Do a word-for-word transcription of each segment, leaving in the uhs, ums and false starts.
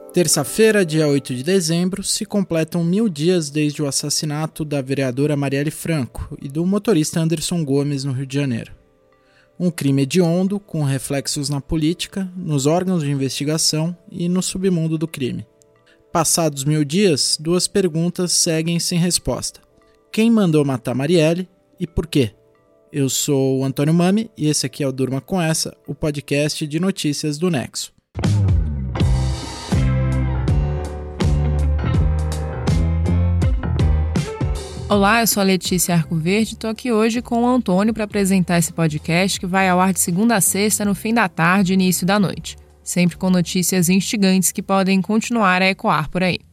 Terça-feira, dia oito de dezembro, se completam mil dias desde o assassinato da vereadora Marielle Franco e do motorista Anderson Gomes no Rio de Janeiro. Um crime hediondo com reflexos na política, nos órgãos de investigação e no submundo do crime. Passados mil dias, duas perguntas seguem sem resposta. Quem mandou matar Marielle e por quê? Eu sou o Antônio Mami e esse aqui é o Durma Com Essa, o podcast de notícias do Nexo. Olá, eu sou a Letícia Arcoverde e estou aqui hoje com o Antônio para apresentar esse podcast que vai ao ar de segunda a sexta no fim da tarde e início da noite, sempre com notícias instigantes que podem continuar a ecoar por aí.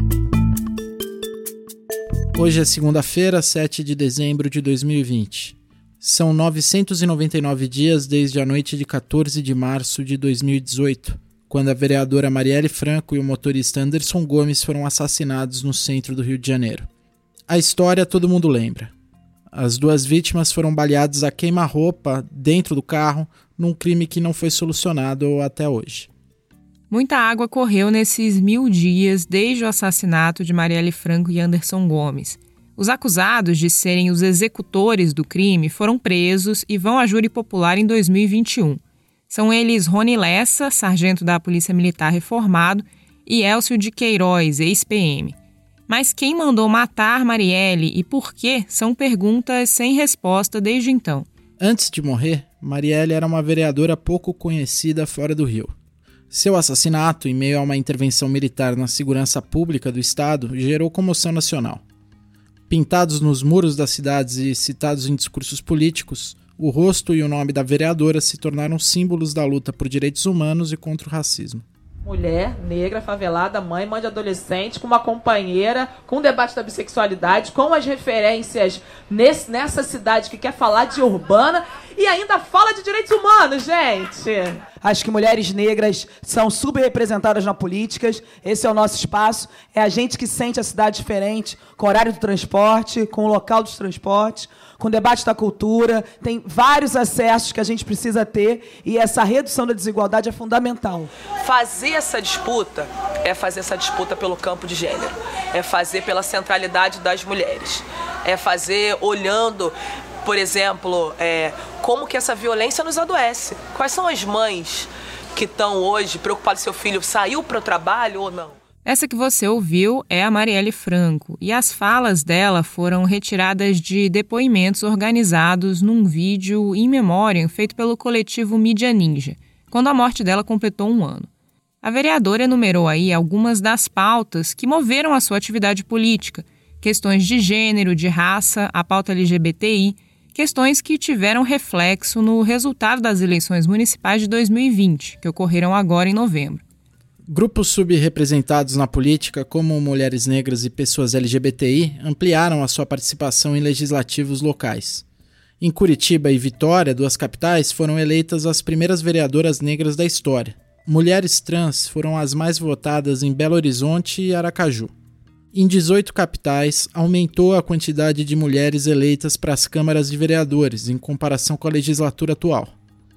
Hoje é segunda-feira, sete de dezembro de dois mil e vinte. São novecentos e noventa e nove dias desde a noite de quatorze de março de dois mil e dezoito, quando a vereadora Marielle Franco e o motorista Anderson Gomes foram assassinados no centro do Rio de Janeiro. A história todo mundo lembra. As duas vítimas foram baleadas a queima-roupa dentro do carro num crime que não foi solucionado até hoje. Muita água correu nesses mil dias desde o assassinato de Marielle Franco e Anderson Gomes. Os acusados de serem os executores do crime foram presos e vão à júri popular em dois mil e vinte e um. São eles Rony Lessa, sargento da Polícia Militar reformado, e Elcio de Queiroz, ex-P M. Mas quem mandou matar Marielle e por quê são perguntas sem resposta desde então. Antes de morrer, Marielle era uma vereadora pouco conhecida fora do Rio. Seu assassinato, em meio a uma intervenção militar na segurança pública do estado, gerou comoção nacional. Pintados nos muros das cidades e citados em discursos políticos, o rosto e o nome da vereadora se tornaram símbolos da luta por direitos humanos e contra o racismo. Mulher, negra, favelada, mãe, mãe de adolescente, com uma companheira, com o debate da bissexualidade, com as referências nesse, nessa cidade que quer falar de urbana e ainda fala de direitos humanos, gente. Acho que mulheres negras são subrepresentadas na política, esse é o nosso espaço, é a gente que sente a cidade diferente, com o horário do transporte, com o local dos transportes, com o debate da cultura, tem vários acessos que a gente precisa ter e essa redução da desigualdade é fundamental. Fazer essa disputa é fazer essa disputa pelo campo de gênero, é fazer pela centralidade das mulheres, é fazer olhando, por exemplo, é, como que essa violência nos adoece. Quais são as mães que estão hoje preocupadas se seu filho saiu para o trabalho ou não? Essa que você ouviu é a Marielle Franco, e as falas dela foram retiradas de depoimentos organizados num vídeo in memoriam feito pelo coletivo Mídia Ninja, quando a morte dela completou um ano. A vereadora enumerou aí algumas das pautas que moveram a sua atividade política, questões de gênero, de raça, a pauta L G B T I, questões que tiveram reflexo no resultado das eleições municipais de dois mil e vinte, que ocorreram agora em novembro. Grupos subrepresentados na política, como mulheres negras e pessoas L G B T I, ampliaram a sua participação em legislativos locais. Em Curitiba e Vitória, duas capitais, foram eleitas as primeiras vereadoras negras da história. Mulheres trans foram as mais votadas em Belo Horizonte e Aracaju. Em dezoito capitais, aumentou a quantidade de mulheres eleitas para as câmaras de vereadores, em comparação com a legislatura atual.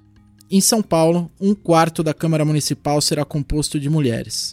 Em São Paulo, um quarto da Câmara Municipal será composto de mulheres.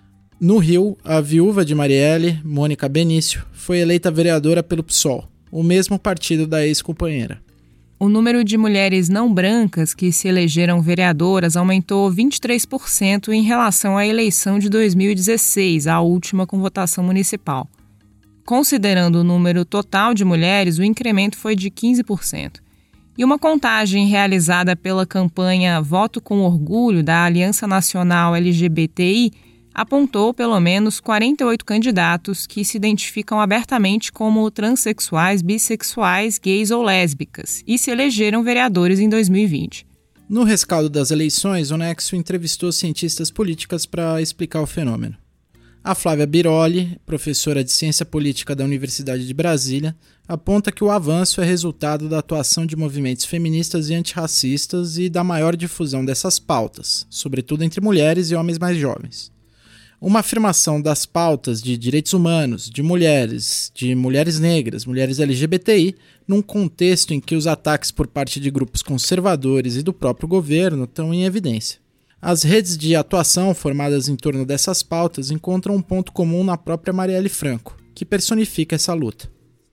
No Rio, a viúva de Marielle, Mônica Benício, foi eleita vereadora pelo P SOL, o mesmo partido da ex-companheira. O número de mulheres não brancas que se elegeram vereadoras aumentou vinte e três por cento em relação à eleição de dois mil e dezesseis, a última com votação municipal. Considerando o número total de mulheres, o incremento foi de quinze por cento. E uma contagem realizada pela campanha Voto com Orgulho da Aliança Nacional L G B T I apontou pelo menos quarenta e oito candidatos que se identificam abertamente como transexuais, bissexuais, gays ou lésbicas e se elegeram vereadores em dois mil e vinte. No rescaldo das eleições, o Nexo entrevistou cientistas políticas para explicar o fenômeno. A Flávia Biroli, professora de Ciência Política da Universidade de Brasília, aponta que o avanço é resultado da atuação de movimentos feministas e antirracistas e da maior difusão dessas pautas, sobretudo entre mulheres e homens mais jovens. Uma afirmação das pautas de direitos humanos, de mulheres, de mulheres negras, mulheres L G B T I, num contexto em que os ataques por parte de grupos conservadores e do próprio governo estão em evidência. As redes de atuação formadas em torno dessas pautas encontram um ponto comum na própria Marielle Franco, que personifica essa luta.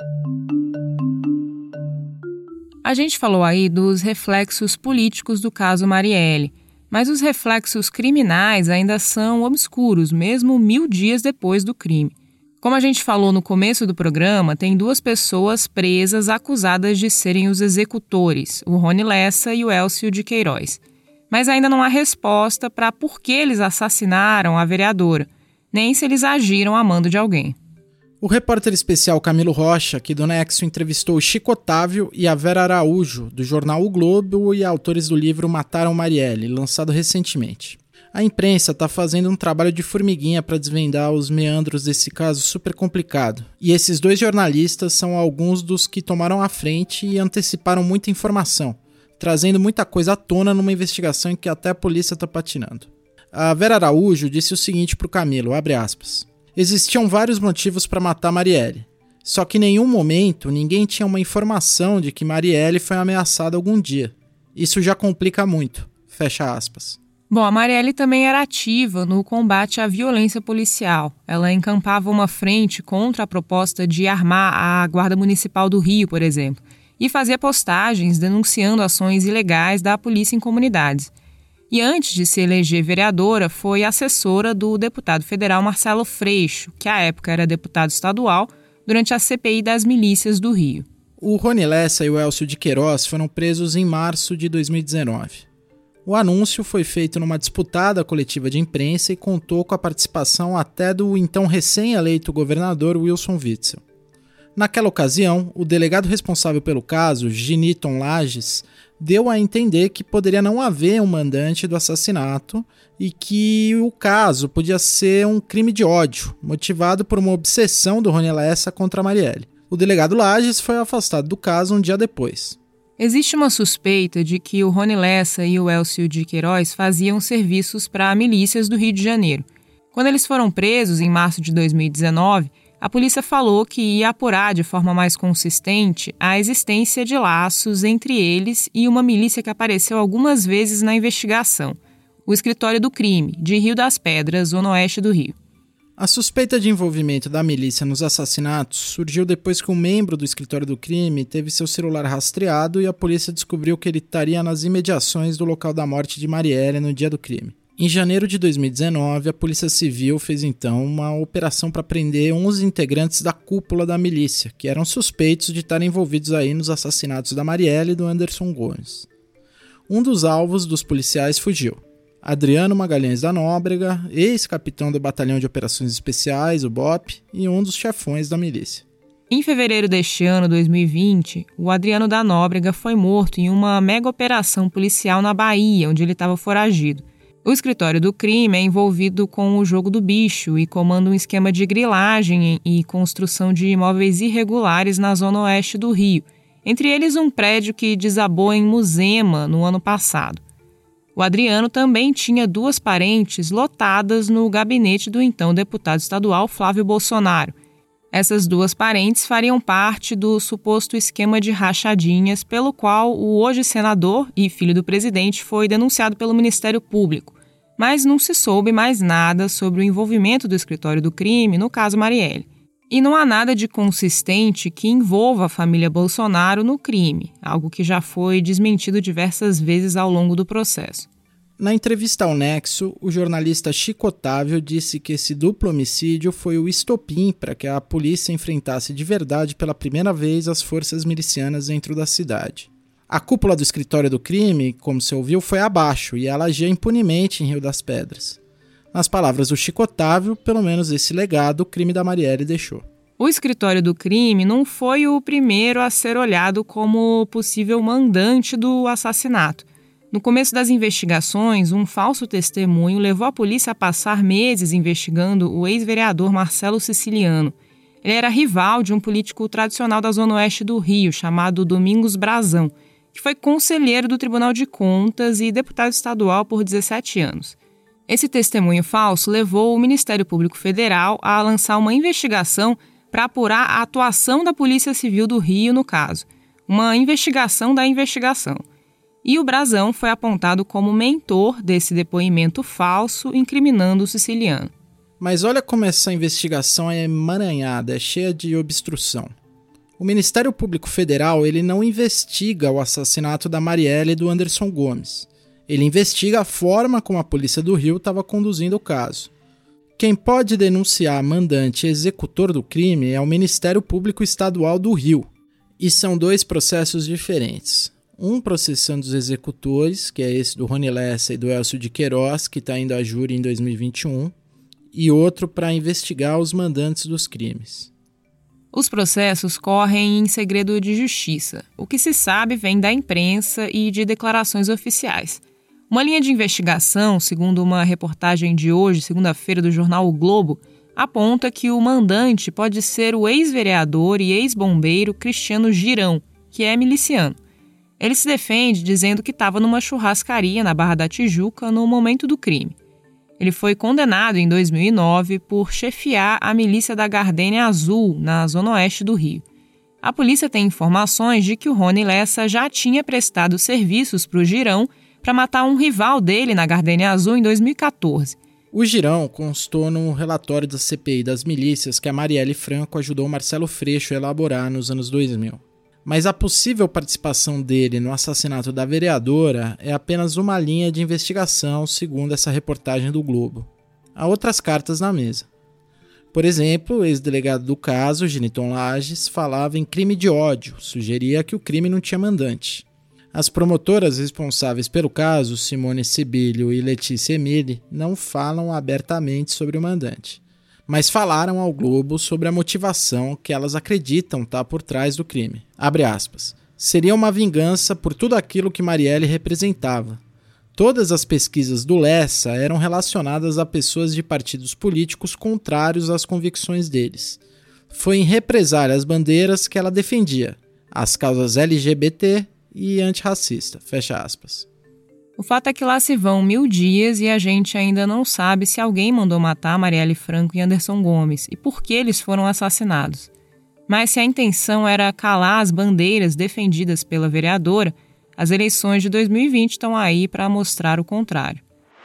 A gente falou aí dos reflexos políticos do caso Marielle, mas os reflexos criminais ainda são obscuros, mesmo mil dias depois do crime. Como a gente falou no começo do programa, tem duas pessoas presas acusadas de serem os executores, o Rony Lessa e o Elcio de Queiroz. Mas ainda não há resposta para por que eles assassinaram a vereadora, nem se eles agiram a mando de alguém. O repórter especial Camilo Rocha, aqui do Nexo, entrevistou o Chico Otávio e a Vera Araújo, do jornal O Globo e autores do livro Mataram Marielle, lançado recentemente. A imprensa está fazendo um trabalho de formiguinha para desvendar os meandros desse caso super complicado. E esses dois jornalistas são alguns dos que tomaram a frente e anteciparam muita informação, trazendo muita coisa à tona numa investigação em que até a polícia está patinando. A Vera Araújo disse o seguinte para o Camilo, abre aspas. Existiam vários motivos para matar Marielle, só que em nenhum momento ninguém tinha uma informação de que Marielle foi ameaçada algum dia. Isso já complica muito, fecha aspas. Bom, a Marielle também era ativa no combate à violência policial. Ela encampava uma frente contra a proposta de armar a Guarda Municipal do Rio, por exemplo, e fazia postagens denunciando ações ilegais da polícia em comunidades. E antes de se eleger vereadora, foi assessora do deputado federal Marcelo Freixo, que à época era deputado estadual, durante a C P I das milícias do Rio. O Rony Lessa e o Elcio de Queiroz foram presos em março de dois mil e dezenove. O anúncio foi feito numa disputada coletiva de imprensa e contou com a participação até do então recém-eleito governador Wilson Witzel. Naquela ocasião, o delegado responsável pelo caso, Giniton Lages, deu a entender que poderia não haver um mandante do assassinato e que o caso podia ser um crime de ódio, motivado por uma obsessão do Rony Lessa contra a Marielle. O delegado Lages foi afastado do caso um dia depois. Existe uma suspeita de que o Rony Lessa e o Elcio de Queiroz faziam serviços para milícias do Rio de Janeiro. Quando eles foram presos em março de dois mil e dezenove, a polícia falou que ia apurar de forma mais consistente a existência de laços entre eles e uma milícia que apareceu algumas vezes na investigação, o Escritório do Crime, de Rio das Pedras, zona oeste do Rio. A suspeita de envolvimento da milícia nos assassinatos surgiu depois que um membro do Escritório do Crime teve seu celular rastreado e a polícia descobriu que ele estaria nas imediações do local da morte de Marielle no dia do crime. Em janeiro de dois mil e dezenove, a Polícia Civil fez então uma operação para prender onze integrantes da cúpula da milícia, que eram suspeitos de estarem envolvidos aí nos assassinatos da Marielle e do Anderson Gomes. Um dos alvos dos policiais fugiu. Adriano Magalhães da Nóbrega, ex-capitão do Batalhão de Operações Especiais, o B O P, e um dos chefões da milícia. Em fevereiro deste ano, dois mil e vinte, o Adriano da Nóbrega foi morto em uma mega operação policial na Bahia, onde ele estava foragido. O Escritório do Crime é envolvido com o jogo do bicho e comanda um esquema de grilagem e construção de imóveis irregulares na zona oeste do Rio, entre eles um prédio que desabou em Muzema no ano passado. O Adriano também tinha duas parentes lotadas no gabinete do então deputado estadual Flávio Bolsonaro. Essas duas parentes fariam parte do suposto esquema de rachadinhas pelo qual o hoje senador e filho do presidente foi denunciado pelo Ministério Público, mas não se soube mais nada sobre o envolvimento do Escritório do Crime no caso Marielle. E não há nada de consistente que envolva a família Bolsonaro no crime, algo que já foi desmentido diversas vezes ao longo do processo. Na entrevista ao Nexo, o jornalista Chico Otávio disse que esse duplo homicídio foi o estopim para que a polícia enfrentasse de verdade pela primeira vez as forças milicianas dentro da cidade. A cúpula do Escritório do Crime, como se ouviu, foi abaixo e ela agia impunemente em Rio das Pedras. Nas palavras do Chico Otávio, pelo menos esse legado o crime da Marielle deixou. O Escritório do Crime não foi o primeiro a ser olhado como possível mandante do assassinato. No começo das investigações, um falso testemunho levou a polícia a passar meses investigando o ex-vereador Marcelo Siciliano. Ele era rival de um político tradicional da zona oeste do Rio, chamado Domingos Brazão, que foi conselheiro do Tribunal de Contas e deputado estadual por dezessete anos. Esse testemunho falso levou o Ministério Público Federal a lançar uma investigação para apurar a atuação da Polícia Civil do Rio no caso, uma investigação da investigação. E o Brazão foi apontado como mentor desse depoimento falso, incriminando o siciliano. Mas olha como essa investigação é emaranhada, é cheia de obstrução. O Ministério Público Federal ele não investiga o assassinato da Marielle e do Anderson Gomes. Ele investiga a forma como a Polícia do Rio estava conduzindo o caso. Quem pode denunciar mandante e executor do crime é o Ministério Público Estadual do Rio. E são dois processos diferentes. Um processando os executores, que é esse do Rony Lessa e do Elcio de Queiroz, que está indo a júri em dois mil e vinte e um, e outro para investigar os mandantes dos crimes. Os processos correm em segredo de justiça. O que se sabe vem da imprensa e de declarações oficiais. Uma linha de investigação, segundo uma reportagem de hoje, segunda-feira, do jornal O Globo, aponta que o mandante pode ser o ex-vereador e ex-bombeiro Cristiano Girão, que é miliciano. Ele se defende dizendo que estava numa churrascaria na Barra da Tijuca no momento do crime. Ele foi condenado em dois mil e nove por chefiar a milícia da Gardênia Azul, na zona oeste do Rio. A polícia tem informações de que o Rony Lessa já tinha prestado serviços para o Girão para matar um rival dele na Gardênia Azul em dois mil e catorze. O Girão constou no relatório da C P I das milícias que a Marielle Franco ajudou Marcelo Freixo a elaborar nos anos dois mil. Mas a possível participação dele no assassinato da vereadora é apenas uma linha de investigação, segundo essa reportagem do Globo. Há outras cartas na mesa. Por exemplo, o ex-delegado do caso, Geniton Lages, falava em crime de ódio, sugeria que o crime não tinha mandante. As promotoras responsáveis pelo caso, Simone Sibilio e Letícia Emile, não falam abertamente sobre o mandante, mas falaram ao Globo sobre a motivação que elas acreditam estar por trás do crime. Abre aspas. Seria uma vingança por tudo aquilo que Marielle representava. Todas as pesquisas do Lessa eram relacionadas a pessoas de partidos políticos contrários às convicções deles. Foi em represália às bandeiras que ela defendia, as causas L G B T e antirracista, fecha aspas. O fato é que lá se vão mil dias e a gente ainda não sabe se alguém mandou matar Marielle Franco e Anderson Gomes e por que eles foram assassinados. Mas se a intenção era calar as bandeiras defendidas pela vereadora, as eleições de dois mil e vinte estão aí para mostrar o contrário.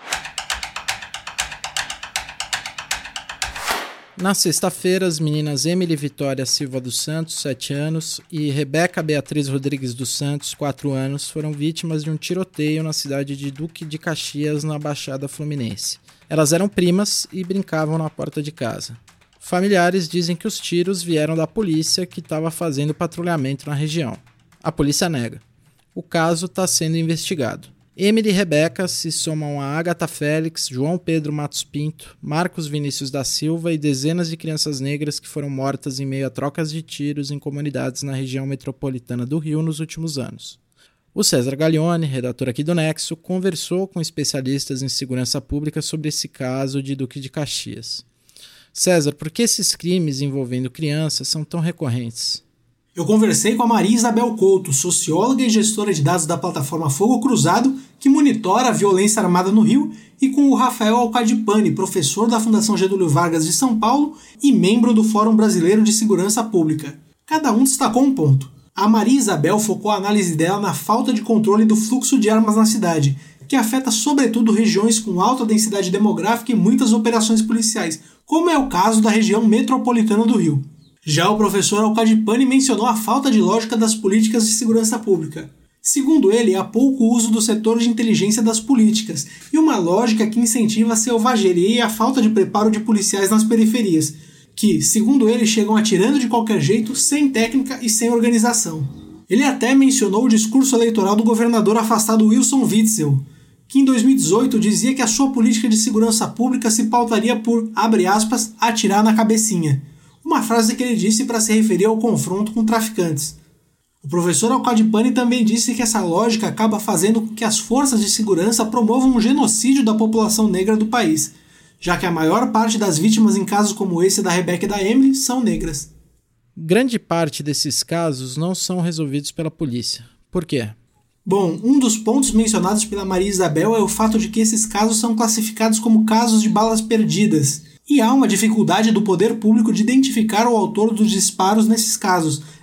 Na sexta-feira, as meninas Emily Vitória Silva dos Santos, sete anos, e Rebeca Beatriz Rodrigues dos Santos, quatro anos, foram vítimas de um tiroteio na cidade de Duque de Caxias, na Baixada Fluminense. Elas eram primas e brincavam na porta de casa. Familiares dizem que os tiros vieram da polícia que estava fazendo patrulhamento na região. A polícia nega. O caso está sendo investigado. Emily e Rebeca se somam a Agatha Félix, João Pedro Matos Pinto, Marcos Vinícius da Silva e dezenas de crianças negras que foram mortas em meio a trocas de tiros em comunidades na região metropolitana do Rio nos últimos anos. O César Gaglione, redator aqui do Nexo, conversou com especialistas em segurança pública sobre esse caso de Duque de Caxias. César, por que esses crimes envolvendo crianças são tão recorrentes? Eu conversei com a Maria Isabel Couto, socióloga e gestora de dados da plataforma Fogo Cruzado, que monitora a violência armada no Rio, e com o Rafael Alcadipani, professor da Fundação Getúlio Vargas de São Paulo e membro do Fórum Brasileiro de Segurança Pública. Cada um destacou um ponto. A Maria Isabel focou a análise dela na falta de controle do fluxo de armas na cidade, que afeta sobretudo regiões com alta densidade demográfica e muitas operações policiais, como é o caso da região metropolitana do Rio. Já o professor Alcadipani mencionou a falta de lógica das políticas de segurança pública. Segundo ele, há pouco uso do setor de inteligência das políticas e uma lógica que incentiva a selvageria e a falta de preparo de policiais nas periferias, que, segundo ele, chegam atirando de qualquer jeito, sem técnica e sem organização. Ele até mencionou o discurso eleitoral do governador afastado Wilson Witzel, que em dois mil e dezoito dizia que a sua política de segurança pública se pautaria por, abre aspas, atirar na cabecinha. Uma frase que ele disse para se referir ao confronto com traficantes. O professor Alcadipani também disse que essa lógica acaba fazendo com que as forças de segurança promovam um genocídio da população negra do país, já que a maior parte das vítimas em casos como esse da Rebeca e da Emily são negras. Grande parte desses casos não são resolvidos pela polícia. Por quê? Bom, um dos pontos mencionados pela Maria Isabel é o fato de que esses casos são classificados como casos de balas perdidas, e há uma dificuldade do poder público de identificar o autor dos disparos nesses casos,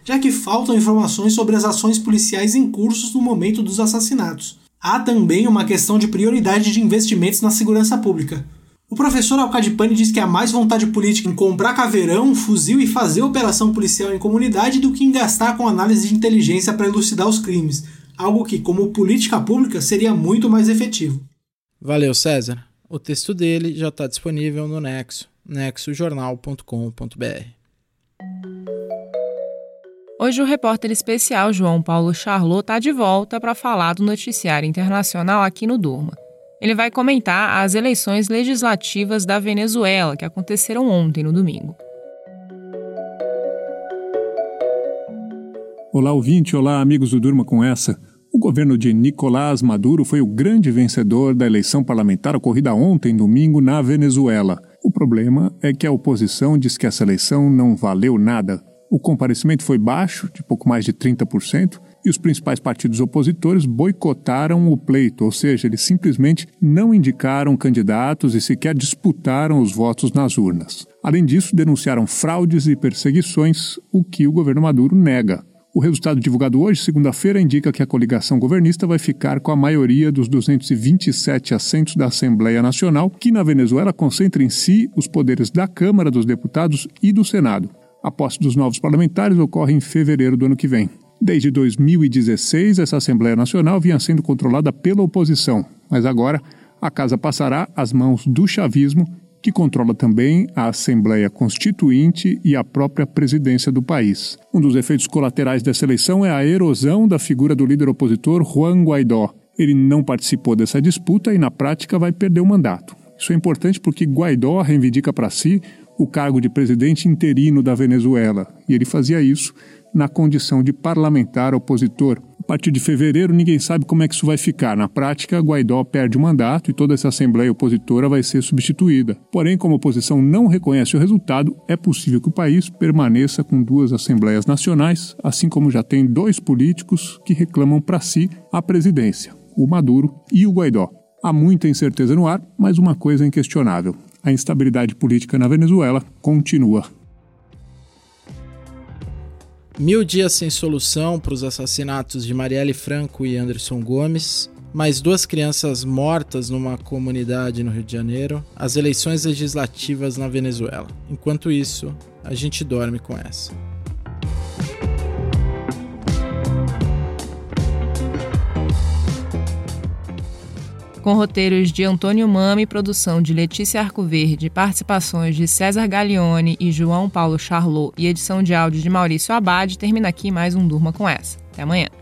já que faltam informações sobre as ações policiais em curso no momento dos assassinatos. Há também uma questão de prioridade de investimentos na segurança pública. O professor Alcadipani diz que há mais vontade política em comprar caveirão, fuzil e fazer operação policial em comunidade do que em gastar com análise de inteligência para elucidar os crimes, algo que, como política pública, seria muito mais efetivo. Valeu, César. O texto dele já está disponível no Nexo, nexo jornal ponto com ponto b r. Hoje o repórter especial João Paulo Charlot está de volta para falar do noticiário internacional aqui no Durma. Ele vai comentar as eleições legislativas da Venezuela, que aconteceram ontem, no domingo. Olá, ouvinte. Olá, amigos do Durma com Essa. O governo de Nicolás Maduro foi o grande vencedor da eleição parlamentar ocorrida ontem, domingo, na Venezuela. O problema é que a oposição diz que essa eleição não valeu nada. O comparecimento foi baixo, de pouco mais de trinta por cento, e os principais partidos opositores boicotaram o pleito, ou seja, eles simplesmente não indicaram candidatos e sequer disputaram os votos nas urnas. Além disso, denunciaram fraudes e perseguições, o que o governo Maduro nega. O resultado divulgado hoje, segunda-feira, indica que a coligação governista vai ficar com a maioria dos duzentos e vinte e sete assentos da Assembleia Nacional, que na Venezuela concentra em si os poderes da Câmara dos Deputados e do Senado. A posse dos novos parlamentares ocorre em fevereiro do ano que vem. Desde dois mil e dezesseis, essa Assembleia Nacional vinha sendo controlada pela oposição, mas agora a casa passará às mãos do chavismo, que controla também a Assembleia Constituinte e a própria presidência do país. Um dos efeitos colaterais dessa eleição é a erosão da figura do líder opositor Juan Guaidó. Ele não participou dessa disputa e, na prática, vai perder o mandato. Isso é importante porque Guaidó reivindica para si o cargo de presidente interino da Venezuela, e ele fazia isso na condição de parlamentar opositor. A partir de fevereiro, ninguém sabe como é que isso vai ficar. Na prática, Guaidó perde o mandato e toda essa assembleia opositora vai ser substituída. Porém, como a oposição não reconhece o resultado, é possível que o país permaneça com duas assembleias nacionais, assim como já tem dois políticos que reclamam para si a presidência, o Maduro e o Guaidó. Há muita incerteza no ar, mas uma coisa é inquestionável: a instabilidade política na Venezuela continua. Mil dias sem solução para os assassinatos de Marielle Franco e Anderson Gomes, mais duas crianças mortas numa comunidade no Rio de Janeiro, as eleições legislativas na Venezuela. Enquanto isso, a gente dorme com essa. Com roteiros de Antônio Mami, produção de Letícia Arcoverde, participações de César Gaglione e João Paulo Charlot e edição de áudio de Maurício Abad, termina aqui mais um Durma com Essa. Até amanhã.